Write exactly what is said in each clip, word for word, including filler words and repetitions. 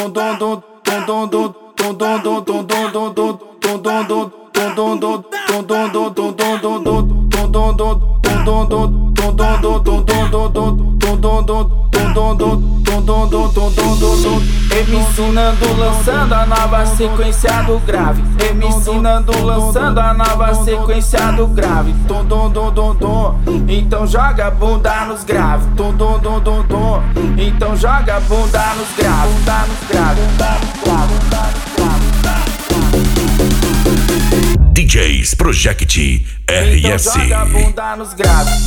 M C Nando lançando a nova sequência do grave. M C Nando lançando a nova sequência do grave. Então joga a bunda nos graves. Então joga a bunda nos graves. Bunda nos graves. D Js Project R S. Então joga a bunda nos graves.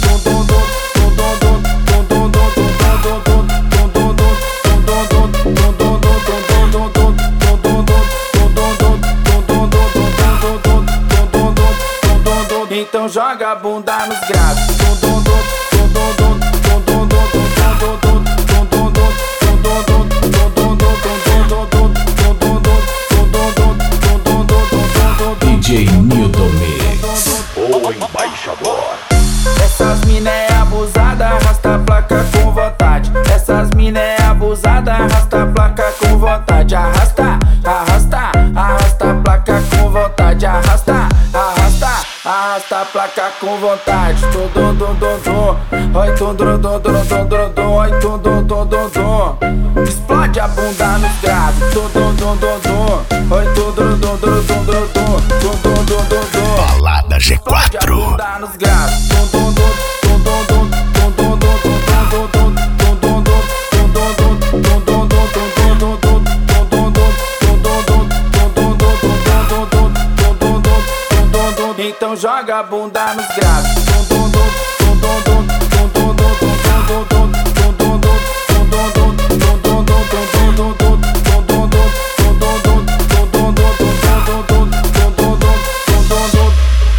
Então joga a bunda nos graves. D J Nilton Mix, o embaixador. Essas mina é abusada, arrasta a placa com vontade. Essas mina é abusada, arrasta a placa com vontade. Arrasta, arrasta, arrasta a placa com vontade. Arrasta, arrasta, arrasta a placa com vontade. Tum dum dum dum dum, oi tum dum dum dum dum dum dum, oi tum dum dum dum dum. Explode a bunda nos graves. Tum dum dum dum dum, oi tum dum dum dum dum dum dum, tum dum dum dum dum. Balada G quatro. Explode a bunda nos graves. Tum dum dum tum dum dum tum dum dum tum dum dum tum dum dum tum dum dum tum dum dum tum dum dum tum dum dum tum dum dum tum dum dum tum dum dum tum dum dum. Então joga a bunda nos graves. Tum dum dum tum dum dum tum dum dum tum dum dum tum dum dum tum dum dum tum dum dum tum dum dum tum dum dum tum dum dum tum dum dum tum dum dum.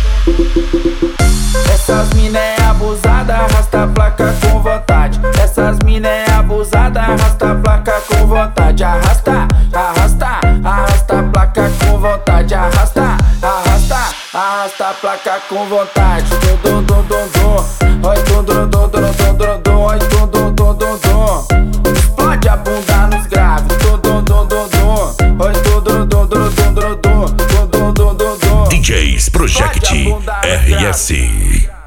Essas mina é abusada, arrasta a placa com vontade. Essas mina é abusada, arrasta a placa com vontade. Arrasta, arrasta, arrasta a placa com vontade. Arrasta, arrasta, arrasta a placa com vontade. Dum dum dum dum, oi dum dum dum dum dum dum, oi dum dum dum dum dum. Explode a bunda nos graves. Dum dum dum dum dum, oi dum dum dum dum dum dum dum, dum dum dum dum. D Js Project R S.